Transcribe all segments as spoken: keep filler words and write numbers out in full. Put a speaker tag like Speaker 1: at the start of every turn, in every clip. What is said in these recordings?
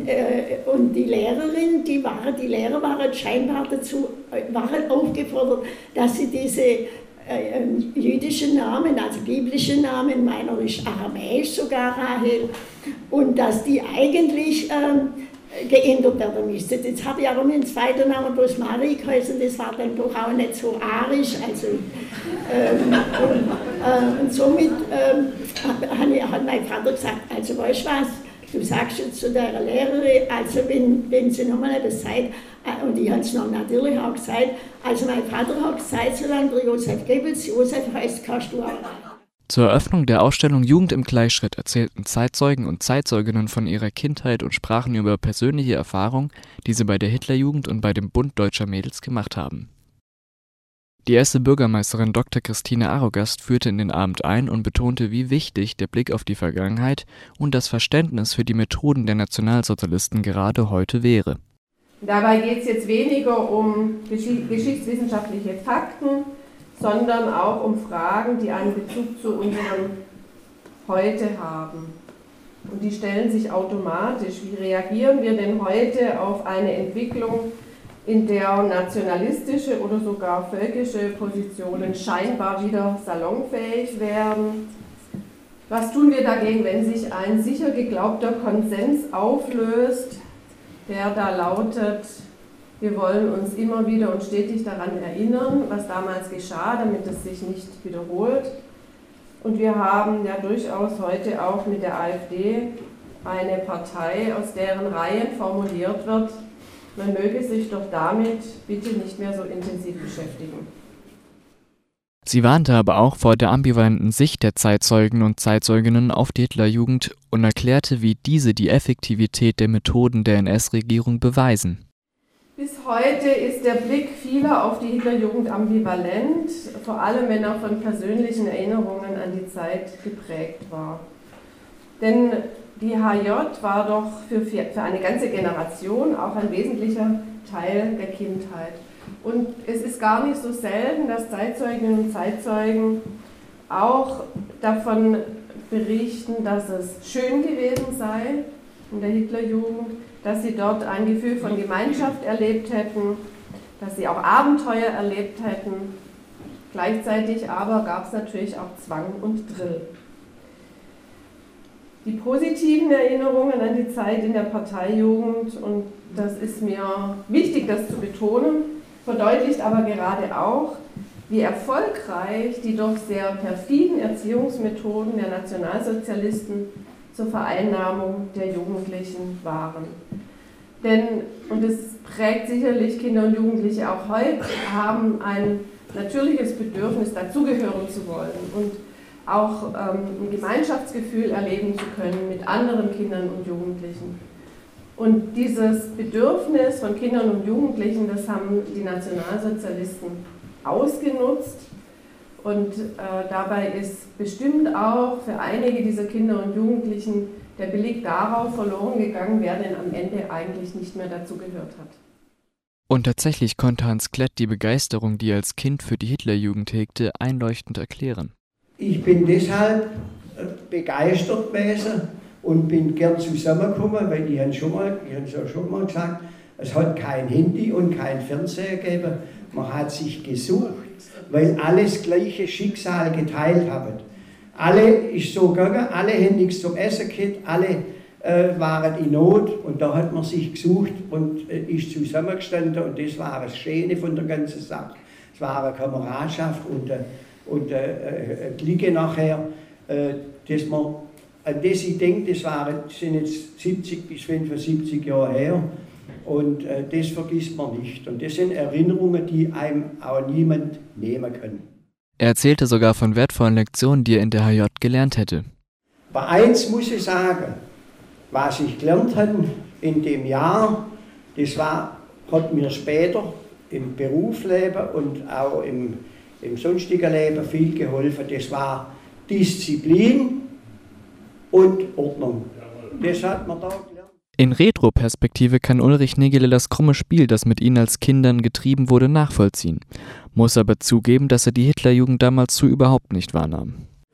Speaker 1: äh, und die Lehrerin, die, waren, die Lehrer waren scheinbar dazu waren aufgefordert, dass sie diese äh, jüdischen Namen, also biblische Namen, meiner ist aramäisch sogar, Rahel, und dass die eigentlich ähm, geändert werden müsste. Jetzt habe ich aber meinen zweiten Namen bloß Marie geheißen, das war dann doch auch nicht so arisch. Also, ähm, und, äh, und somit ähm, hat, hat mein Vater gesagt, also weißt du was, du sagst jetzt zu der Lehrerin, also wenn, wenn sie nochmal etwas sagt, äh, und ich habe es noch natürlich auch gesagt, also mein Vater hat gesagt, solange der Josef Goebbels Josef heißt, kannst du auch.
Speaker 2: Zur Eröffnung der Ausstellung Jugend im Gleichschritt erzählten Zeitzeugen und Zeitzeuginnen von ihrer Kindheit und sprachen über persönliche Erfahrungen, die sie bei der Hitlerjugend und bei dem Bund Deutscher Mädels gemacht haben. Die erste Bürgermeisterin Doktor Christine Arrogast führte in den Abend ein und betonte, wie wichtig der Blick auf die Vergangenheit und das Verständnis für die Methoden der Nationalsozialisten gerade heute wäre.
Speaker 3: Dabei geht es jetzt weniger um gesch- geschichtswissenschaftliche Fakten, sondern auch um Fragen, die einen Bezug zu unserem Heute haben. Und die stellen sich automatisch. Wie reagieren wir denn heute auf eine Entwicklung, in der nationalistische oder sogar völkische Positionen scheinbar wieder salonfähig werden? Was tun wir dagegen, wenn sich ein sicher geglaubter Konsens auflöst, der da lautet: Wir wollen uns immer wieder und stetig daran erinnern, was damals geschah, damit es sich nicht wiederholt. Und wir haben ja durchaus heute auch mit der AfD eine Partei, aus deren Reihen formuliert wird, man möge sich doch damit bitte nicht mehr so intensiv beschäftigen.
Speaker 2: Sie warnte aber auch vor der ambivalenten Sicht der Zeitzeugen und Zeitzeuginnen auf die Hitlerjugend und erklärte, wie diese die Effektivität der Methoden der N S-Regierung beweisen.
Speaker 3: Bis heute ist der Blick vieler auf die Hitlerjugend ambivalent, vor allem wenn er von persönlichen Erinnerungen an die Zeit geprägt war. Denn die H J war doch für, für eine ganze Generation auch ein wesentlicher Teil der Kindheit. Und es ist gar nicht so selten, dass Zeitzeuginnen und Zeitzeugen auch davon berichten, dass es schön gewesen sei in der Hitlerjugend, dass sie dort ein Gefühl von Gemeinschaft erlebt hätten, dass sie auch Abenteuer erlebt hätten. Gleichzeitig aber gab es natürlich auch Zwang und Drill. Die positiven Erinnerungen an die Zeit in der Parteijugend, und das ist mir wichtig, das zu betonen, verdeutlicht aber gerade auch, wie erfolgreich die doch sehr perfiden Erziehungsmethoden der Nationalsozialisten zur Vereinnahmung der Jugendlichen waren. Denn, und es prägt sicherlich Kinder und Jugendliche auch heute, haben ein natürliches Bedürfnis, dazugehören zu wollen und auch ähm, ein Gemeinschaftsgefühl erleben zu können mit anderen Kindern und Jugendlichen. Und dieses Bedürfnis von Kindern und Jugendlichen, das haben die Nationalsozialisten ausgenutzt. Und äh, dabei ist bestimmt auch für einige dieser Kinder und Jugendlichen der Blick darauf verloren gegangen, wer denn am Ende eigentlich nicht mehr dazu gehört hat.
Speaker 2: Und tatsächlich konnte Hans Klett die Begeisterung, die er als Kind für die Hitlerjugend hegte, einleuchtend erklären.
Speaker 4: Ich bin deshalb begeistert gewesen und bin gern zusammengekommen, weil ich habe schon mal, ich habe es ja schon mal gesagt, es hat kein Handy und kein Fernseher gegeben. Man hat sich gesucht, weil alle das gleiche Schicksal geteilt haben. Alle ist so gegangen, alle haben nichts zum Essen gehabt, alle äh, waren in Not, und da hat man sich gesucht und äh, ist zusammengestanden, und das war das Schöne von der ganzen Sache. Es war eine Kameradschaft und, äh, und äh, eine Clique nachher, äh, dass man, an das ich denke, das, waren, das sind jetzt siebzig bis fünfundsiebzig Jahre her. Und äh, das vergisst man nicht. Und das sind Erinnerungen, die einem auch niemand nehmen kann.
Speaker 2: Er erzählte sogar von wertvollen Lektionen, die er in der H J gelernt hätte.
Speaker 4: Bei eins muss ich sagen, was ich gelernt habe in dem Jahr, das war, hat mir später im Berufsleben und auch im, im sonstigen Leben viel geholfen. Das war Disziplin und Ordnung. Das hat man da gelernt.
Speaker 2: In Retroperspektive kann Ulrich Nigele das krumme Spiel, das mit ihnen als Kindern getrieben wurde, nachvollziehen, muss aber zugeben, dass er die Hitlerjugend damals so überhaupt nicht wahrnahm.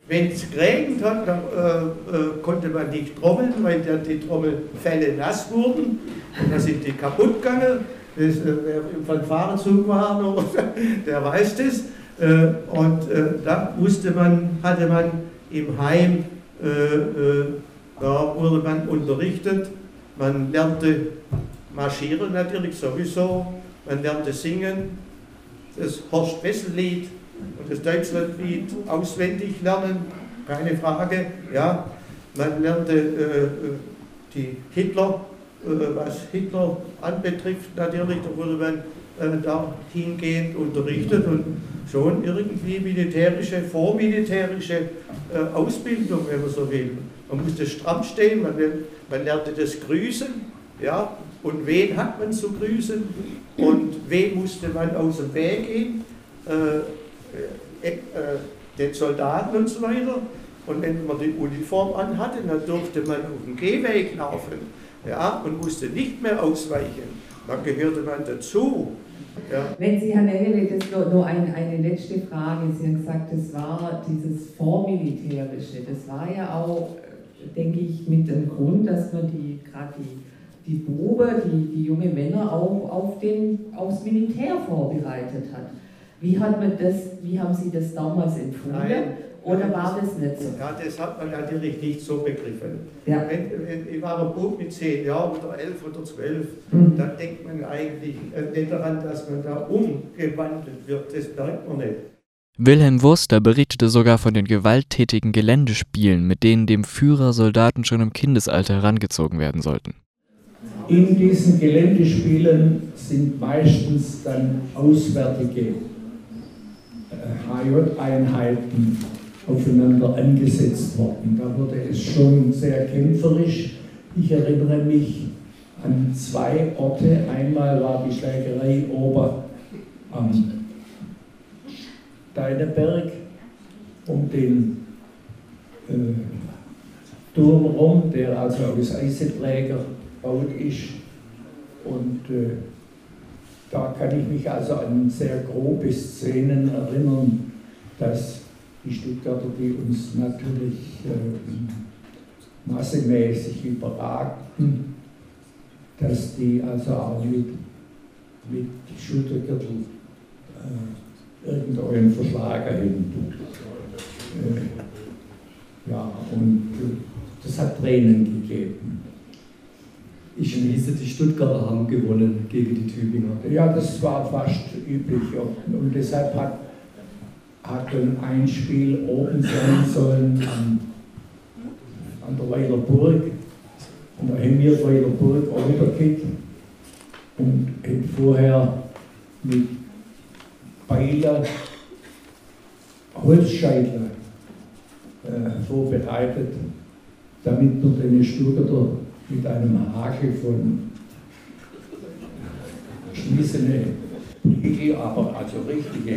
Speaker 4: Wenn es geregnet hat, dann äh, äh, konnte man nicht trommeln, weil dann die Trommelfelle nass wurden. Und dann sind die kaputt gegangen. Das, äh, wer von Fahrenzug war, noch, der weiß das. Äh, und äh, da musste man, hatte man im Heim, äh, äh, da wurde man unterrichtet. Man lernte marschieren natürlich sowieso. Man lernte singen, das Horst-Wessel-Lied und das Deutschlandlied auswendig lernen, keine Frage. Ja, man lernte äh, die Hitler, äh, was Hitler anbetrifft natürlich, da wurde man äh, da hingehend unterrichtet und schon irgendwie militärische, vormilitärische äh, Ausbildung, wenn man so will. Man musste stramm stehen, man, man lernte das Grüßen, ja, und wen hat man zu grüßen und wem musste man aus dem Weg gehen. Äh, äh, den Soldaten und so weiter. Und wenn man die Uniform anhatte, dann durfte man auf dem Gehweg laufen, ja, und musste nicht mehr ausweichen. Dann gehörte man dazu. Ja.
Speaker 5: Wenn Sie, Herr Nengele, das nur, nur eine, eine letzte Frage. Sie haben gesagt, das war dieses Vormilitärische. Das war ja auch, denke ich, mit dem Grund, dass man die gerade die, die Buben, die, die junge Männer auch auf den, aufs Militär vorbereitet hat. Wie hat man das, wie haben Sie das damals empfunden? Nein, oder war das nicht so?
Speaker 4: Ja, das hat man natürlich nicht so begriffen.
Speaker 5: Ja.
Speaker 4: Wenn, wenn, ich war ein Bub mit zehn Jahren oder elf oder zwölf, mhm. dann denkt man eigentlich nicht daran, dass man da umgewandelt wird. Das merkt man nicht.
Speaker 2: Wilhelm Wurster berichtete sogar von den gewalttätigen Geländespielen, mit denen dem Führer Soldaten schon im Kindesalter herangezogen werden sollten.
Speaker 6: In diesen Geländespielen sind meistens dann auswärtige H J-Einheiten aufeinander angesetzt worden. Da wurde es schon sehr kämpferisch. Ich erinnere mich an zwei Orte. Einmal war die Schlägerei ober am Steineberg um den äh, Turm rum, der also aus Eiseträger gebaut ist. Und äh, da kann ich mich also an sehr grobe Szenen erinnern, dass die Stuttgarter, die uns natürlich äh, massemäßig überragten, dass die also auch mit, mit Schultergürtel äh, irgendeinen Verschlager hin. Äh, ja, und äh, das hat Tränen gegeben.
Speaker 7: Ich schließe, die Stuttgarter haben gewonnen gegen die Tübinger.
Speaker 6: Ja, das war fast üblich. Und deshalb hat, hat dann ein Spiel oben sein sollen an, an der Weiler Burg. Und da haben wir Weiler Burg auch wieder gekriegt. Und haben vorher mit Beiler Holzscheitel äh, vorbereitet, damit nur den Stuttgarter mit einem Hagel von geschmissene Prügel, aber also richtige,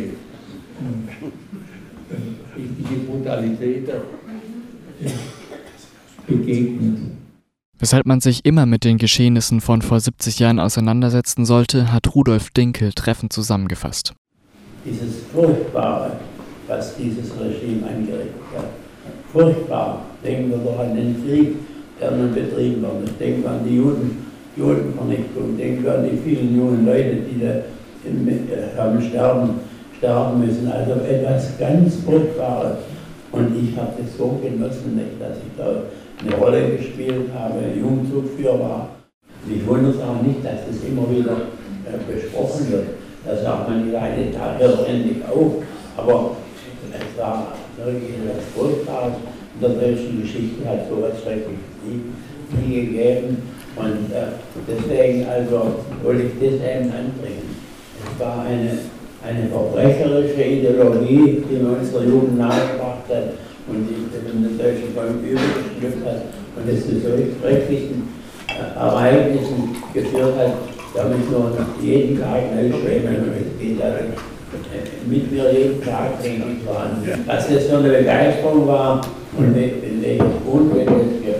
Speaker 6: äh, richtige Brutalität äh, begegnet.
Speaker 2: Weshalb man sich immer mit den Geschehnissen von vor siebzig Jahren auseinandersetzen sollte, hat Rudolf Dinkel treffend zusammengefasst.
Speaker 8: Dieses Furchtbare, was dieses Regime angerichtet hat. Furchtbar. Denken wir doch an den Krieg, der nun betrieben wird. Denken wir an die Juden, Judenvernichtung. Denken wir an die vielen jungen Leute, die da im, äh, haben sterben, sterben müssen. Also etwas ganz Furchtbares. Und ich habe das so genossen, nicht, dass ich da eine Rolle gespielt habe, Jungzugführer war. Mich wundert es auch nicht, dass das immer wieder äh, besprochen wird. Da sagt man, die eine Tag hört endlich auf. Aber es war wirklich etwas Furchtbares. In der deutschen Geschichte hat so etwas schrecklich nie, nie gegeben. Und äh, deswegen also wollte ich das eben anbringen. Es war eine, eine verbrecherische Ideologie, die man unserer Jugend nahegebracht hat und die den deutschen Volk übergeschnürt hat und es zu solch schrecklichen äh, Ereignissen geführt hat, damit nur jeden Tag neu schwimmen und es geht also mit mir jeden Tag, denke ich, waren. Dass das so eine Begeisterung war und in welches Unglück es